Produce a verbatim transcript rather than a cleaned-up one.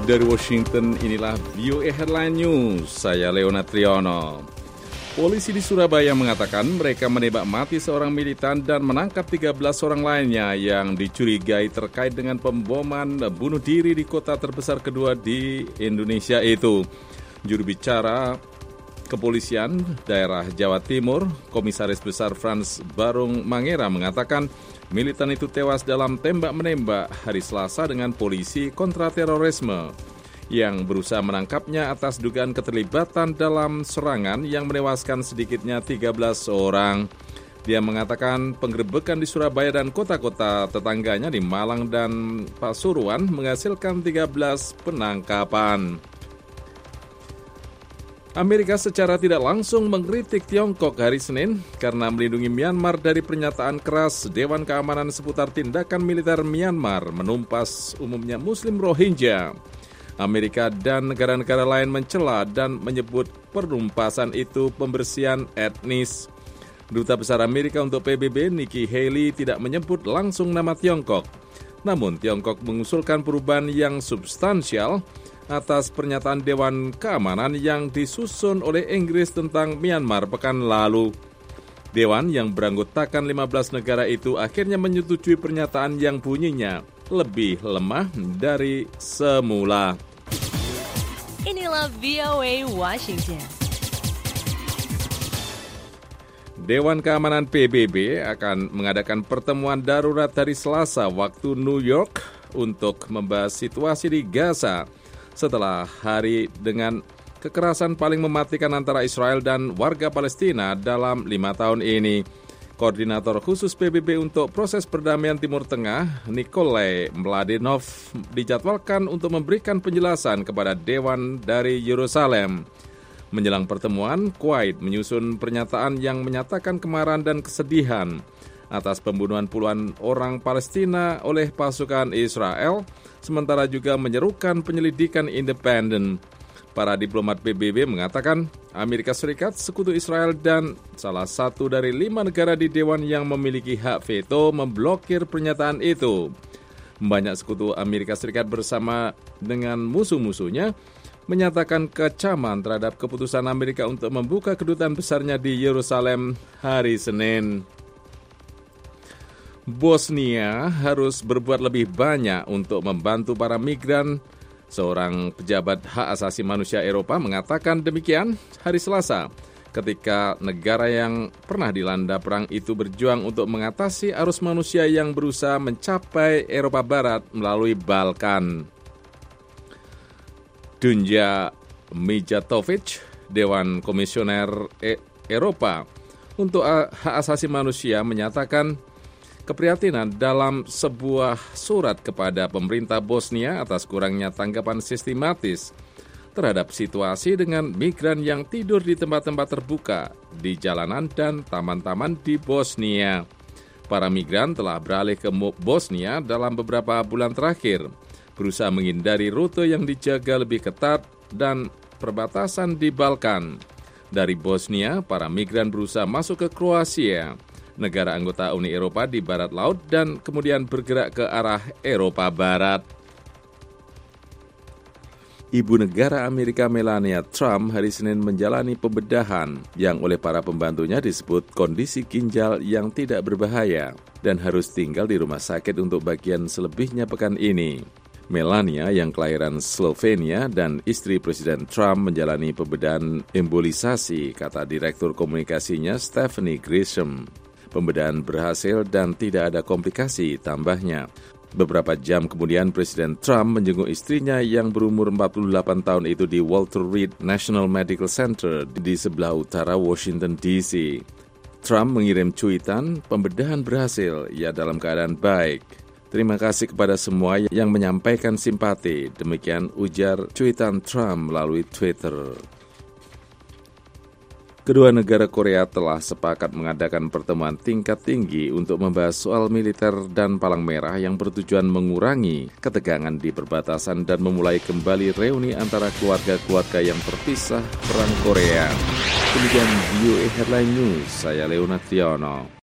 Dari Washington, inilah V O A Headline News. Saya Leonard Triono. Polisi di Surabaya mengatakan mereka menembak mati seorang militan dan menangkap tiga belas orang lainnya yang dicurigai terkait dengan pemboman bunuh diri di kota terbesar kedua di Indonesia itu. Juru bicara Kepolisian Daerah Jawa Timur, Komisaris Besar Frans Barung Mangera mengatakan militan itu tewas dalam tembak-menembak hari Selasa dengan polisi kontraterorisme yang berusaha menangkapnya atas dugaan keterlibatan dalam serangan yang menewaskan sedikitnya tiga belas orang. Dia mengatakan penggerebekan di Surabaya dan kota-kota tetangganya di Malang dan Pasuruan menghasilkan tiga belas penangkapan. Amerika secara tidak langsung mengkritik Tiongkok hari Senin karena melindungi Myanmar dari pernyataan keras Dewan Keamanan seputar tindakan militer Myanmar menumpas umumnya Muslim Rohingya. Amerika dan negara-negara lain mencela dan menyebut penumpasan itu pembersihan etnis. Duta Besar Amerika untuk P B B Nikki Haley tidak menyebut langsung nama Tiongkok. Namun Tiongkok mengusulkan perubahan yang substansial atas pernyataan Dewan Keamanan yang disusun oleh Inggris tentang Myanmar pekan lalu. Dewan yang beranggotakan lima belas negara itu akhirnya menyetujui pernyataan yang bunyinya lebih lemah dari semula. Inilah V O A Washington. Dewan Keamanan P B B akan mengadakan pertemuan darurat hari Selasa waktu New York untuk membahas situasi di Gaza setelah hari dengan kekerasan paling mematikan antara Israel dan warga Palestina dalam lima tahun ini. Koordinator khusus P B B untuk proses perdamaian Timur Tengah, Nikolai Mladenov, dijadwalkan untuk memberikan penjelasan kepada Dewan dari Yerusalem. Menjelang pertemuan, Kuwait menyusun pernyataan yang menyatakan kemarahan dan kesedihan atas pembunuhan puluhan orang Palestina oleh pasukan Israel, sementara juga menyerukan penyelidikan independen. Para diplomat P B B mengatakan Amerika Serikat, sekutu Israel, dan salah satu dari lima negara di Dewan yang memiliki hak veto memblokir pernyataan itu. Banyak sekutu Amerika Serikat bersama dengan musuh-musuhnya menyatakan kecaman terhadap keputusan Amerika untuk membuka kedutaan besarnya di Yerusalem hari Senin. Bosnia harus berbuat lebih banyak untuk membantu para migran. Seorang pejabat hak asasi manusia Eropa mengatakan demikian hari Selasa ketika negara yang pernah dilanda perang itu berjuang untuk mengatasi arus manusia yang berusaha mencapai Eropa Barat melalui Balkan. Dunja Mijatovic, Dewan Komisioner e- Eropa untuk hak asasi manusia menyatakan keprihatinan dalam sebuah surat kepada pemerintah Bosnia atas kurangnya tanggapan sistematis terhadap situasi dengan migran yang tidur di tempat-tempat terbuka, di jalanan dan taman-taman di Bosnia. Para migran telah beralih ke Bosnia dalam beberapa bulan terakhir, berusaha menghindari rute yang dijaga lebih ketat dan perbatasan di Balkan. Dari Bosnia, para migran berusaha masuk ke Kroasia, negara anggota Uni Eropa di barat laut, dan kemudian bergerak ke arah Eropa Barat. Ibu negara Amerika Melania Trump hari Senin menjalani pembedahan yang oleh para pembantunya disebut kondisi ginjal yang tidak berbahaya dan harus tinggal di rumah sakit untuk bagian selebihnya pekan ini. Melania yang kelahiran Slovenia dan istri Presiden Trump menjalani pembedahan embolisasi, kata Direktur Komunikasinya Stephanie Grisham. Pembedahan berhasil dan tidak ada komplikasi, tambahnya. Beberapa jam kemudian Presiden Trump menjenguk istrinya yang berumur empat puluh delapan tahun itu di Walter Reed National Medical Center di sebelah utara Washington D C. Trump mengirim cuitan, pembedahan berhasil, ia dalam keadaan baik. Terima kasih kepada semua yang menyampaikan simpati, demikian ujar cuitan Trump melalui Twitter. Kedua negara Korea telah sepakat mengadakan pertemuan tingkat tinggi untuk membahas soal militer dan palang merah yang bertujuan mengurangi ketegangan di perbatasan dan memulai kembali reuni antara keluarga-keluarga yang terpisah perang Korea. Demikian V O A Headline News, saya Leonard Triono.